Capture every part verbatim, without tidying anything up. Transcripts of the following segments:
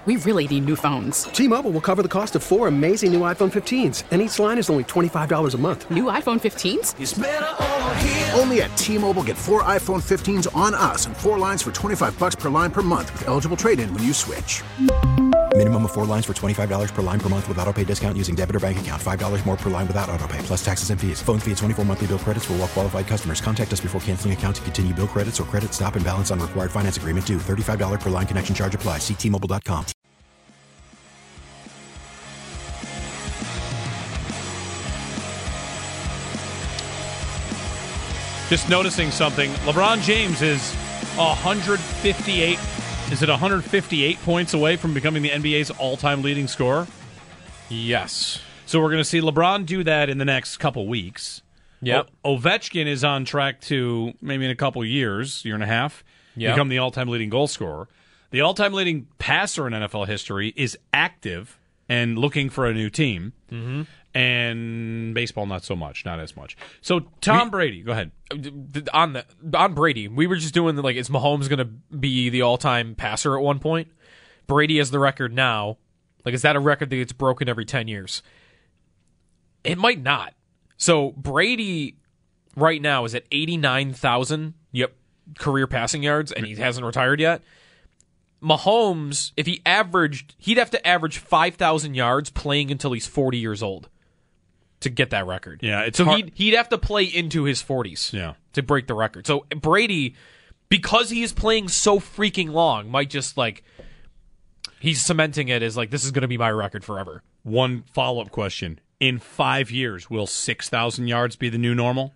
We really need new phones. T-Mobile will cover the cost of four amazing new iPhone fifteens, and each line is only twenty-five dollars a month. New iPhone fifteens? It's better over here. Only at T-Mobile, get four iPhone fifteens on us and four lines for twenty-five dollars per line per month with eligible trade-in when you switch. Minimum of four lines for twenty-five dollars per line per month with autopay discount using debit or bank account. five dollars more per line without autopay, plus taxes and fees. Phone fee at twenty-four monthly bill credits for well-qualified customers. Contact us before canceling account to continue bill credits or credit stop and balance on required finance agreement due. thirty-five dollars per line connection charge applies. See T Mobile dot com. Just noticing something. LeBron James is one hundred fifty-eight. Is it one hundred fifty-eight points away from becoming the N B A's all-time leading scorer? Yes. So we're going to see LeBron do that in the next couple weeks. Yep. O- Ovechkin is on track to, maybe in a couple years, year and a half, yep. become the all-time leading goal scorer. The all-time leading passer in N F L history is active and looking for a new team. Mm-hmm. And baseball, not so much, not as much. So Tom we, Brady, go ahead. On the on Brady, we were just doing the, like, is Mahomes going to be the all-time passer at one point? Brady has the record now. Like, is that a record that gets broken every ten years? It might not. So Brady right now is at eighty-nine thousand. Yep, career passing yards, and he hasn't retired yet. Mahomes, if he averaged, he'd have to average five thousand yards playing until he's forty years old to get that record. Yeah, it's so hard. he'd he'd have to play into his forties. Yeah. To break the record. So Brady, because he is playing so freaking long, might just like he's cementing it as like this is going to be my record forever. One follow-up question: in five years, will six thousand yards be the new normal?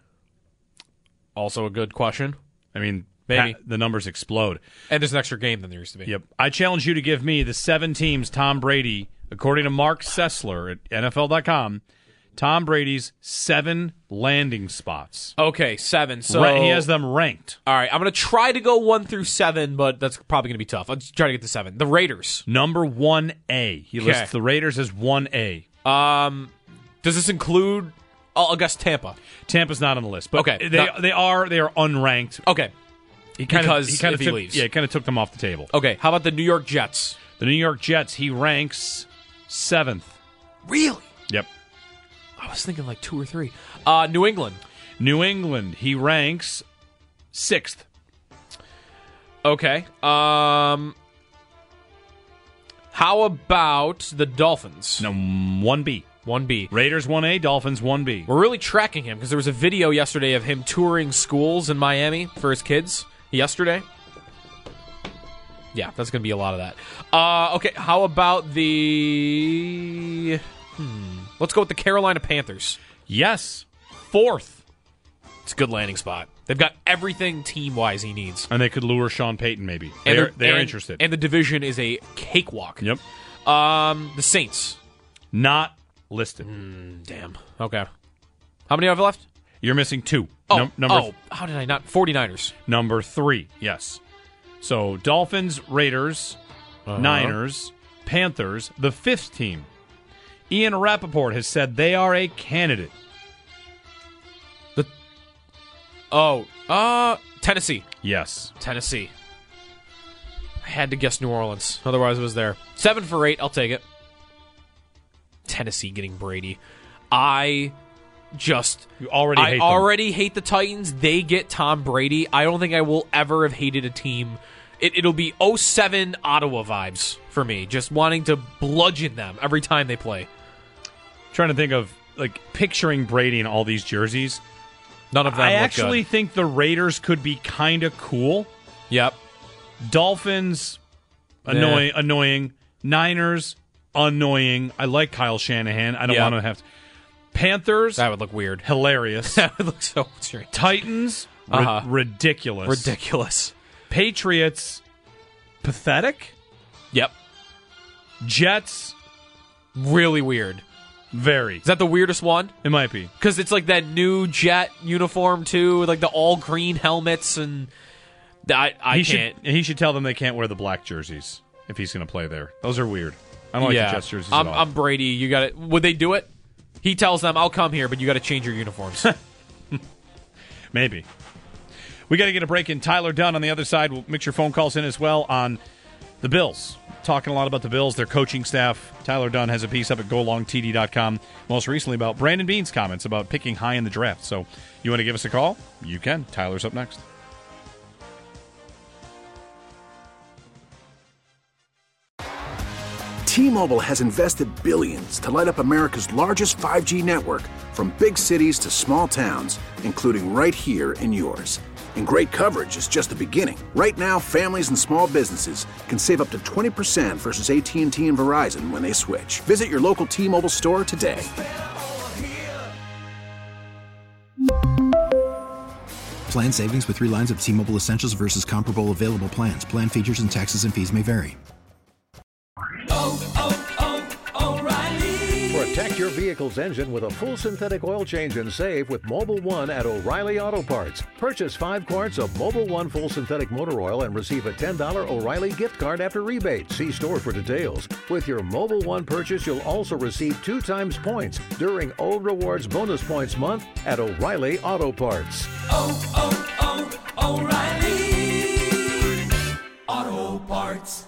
Also a good question. I mean, maybe pa- the numbers explode, and there's an extra game than there used to be. Yep. I challenge you to give me the seven teams Tom Brady, according to Mark Sessler at N F L dot com. Tom Brady's seven landing spots. Okay, seven. So Ra- he has them ranked. All right, I'm going to try to go one through seven, but that's probably going to be tough. I'll just try to get to seven. The Raiders. Number one A. He Okay. lists the Raiders as one A. Um, does this include? I'll guess Tampa. Tampa's not on the list, but okay, they not, they are they are unranked. Okay, he kind because of he kind if of he took, leaves, yeah, he kind of took them off the table. Okay, how about the New York Jets? The New York Jets. He ranks seventh. Really? Yep. I was thinking like two or three. Uh, New England. New England. He ranks sixth. Okay. Um. How about the Dolphins? No, one B. one B. Raiders one A, Dolphins one B. We're really tracking him because there was a video yesterday of him touring schools in Miami for his kids yesterday. Yeah, that's going to be a lot of that. Uh, okay, how about the... Hmm. Let's go with the Carolina Panthers. Yes. Fourth. It's a good landing spot. They've got everything team-wise he needs. And they could lure Sean Payton, maybe. And they're they're and, interested. And the division is a cakewalk. Yep. Um, the Saints. Not listed. Mm, damn. Okay. How many have I left? You're missing two. Oh, Num- number oh, how did I not? forty-niners. Number three, yes. So Dolphins, Raiders, Uh-huh. Niners, Panthers, the fifth team. Ian Rappaport has said they are a candidate. The Oh, uh, Tennessee. Yes. Tennessee. I had to guess New Orleans. Otherwise, it was there. Seven for eight. I'll take it. Tennessee getting Brady. I just... You already I hate them. already hate the Titans. They get Tom Brady. I don't think I will ever have hated a team. It, it'll be oh seven Ottawa vibes for me. Just wanting to bludgeon them every time they play. Trying to think of, like, picturing Brady in all these jerseys. None of them I look actually good. think the Raiders could be kind of cool. Yep. Dolphins, annoying, annoying. Niners, annoying. I like Kyle Shanahan. I don't Yep. want to have to. Panthers, That would look weird. hilarious. That would look so strange. Titans, ri- Uh-huh. ridiculous. Ridiculous. Patriots, pathetic. Yep. Jets, Really weird. very. Is that the weirdest one? It might be. Because it's like that new Jet uniform too, with like the all green helmets, and I I he can't. should he should tell them they can't wear the black jerseys if he's going to play there. Those are weird. I don't yeah, like the Jets jerseys I'm, at all. I'm Brady. You got it. Would they do it? He tells them, "I'll come here, but you got to change your uniforms." Maybe. We got to get a break in. Tyler Dunn on the other side. We'll mix your phone calls in as well on The Bills. Talking a lot about the Bills, their coaching staff. Tyler Dunn has a piece up at go long t d dot com, most recently about Brandon Beane's comments about picking high in the draft. So you want to give us a call? You can. Tyler's up next. T-Mobile has invested billions to light up America's largest five G network, from big cities to small towns, including right here in yours. And great coverage is just the beginning. Right now, families and small businesses can save up to twenty percent versus A T and T and Verizon when they switch. Visit your local T-Mobile store today. Plan savings with three lines of T-Mobile Essentials versus comparable available plans. Plan features and taxes and fees may vary. Protect your vehicle's engine with a full synthetic oil change and save with Mobil one at O'Reilly Auto Parts. Purchase five quarts of Mobil one full synthetic motor oil and receive a ten dollars O'Reilly gift card after rebate. See store for details. With your Mobil one purchase, you'll also receive two times points during O Rewards Bonus Points Month at O'Reilly Auto Parts. Oh, oh, oh, O'Reilly Auto Parts.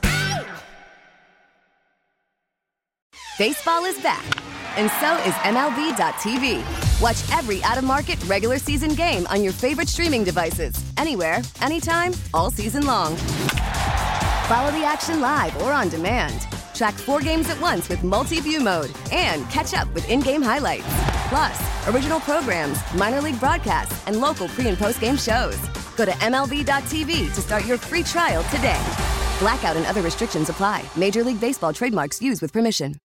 Baseball is back, and so is M L B dot T V. Watch every out-of-market regular season game on your favorite streaming devices, anywhere, anytime, all season long. Follow the action live or on demand. Track four games at once with multi-view mode and catch up with in-game highlights. Plus, original programs, minor league broadcasts, and local pre- and post-game shows. Go to M L B dot T V to start your free trial today. Blackout and other restrictions apply. Major League Baseball trademarks used with permission.